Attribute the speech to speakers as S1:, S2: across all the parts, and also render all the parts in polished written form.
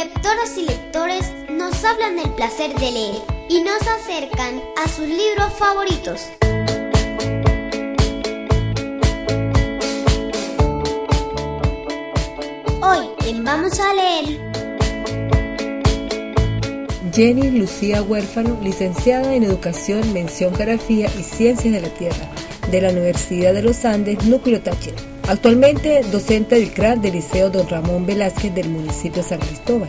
S1: Lectoras y lectores nos hablan del placer de leer y nos acercan a sus libros favoritos. Hoy en Vamos a Leer,
S2: Jenny Lucía Huérfano, licenciada en Educación, Mención Geografía y Ciencias de la Tierra, de la Universidad de los Andes, Núcleo Táchira. Actualmente docente del CRA del Liceo Don Ramón Velázquez del municipio de San Cristóbal.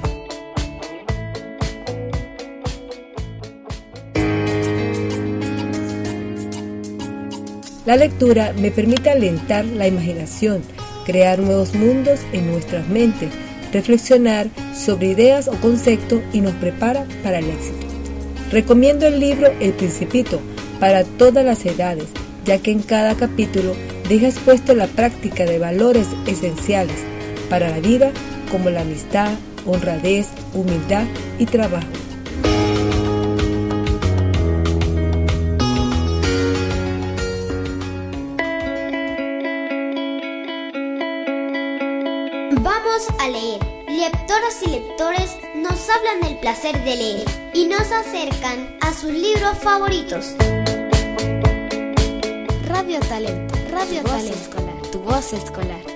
S2: La lectura me permite alentar la imaginación, crear nuevos mundos en nuestras mentes, reflexionar sobre ideas o conceptos y nos prepara para el éxito. Recomiendo el libro El Principito para todas las edades, ya que en cada capítulo deja expuesto la práctica de valores esenciales para la vida como la amistad, honradez, humildad y trabajo.
S1: Vamos a leer. Lectoras y lectores nos hablan del placer de leer y nos acercan a sus libros favoritos.
S3: Radio Talento, tu voz escolar.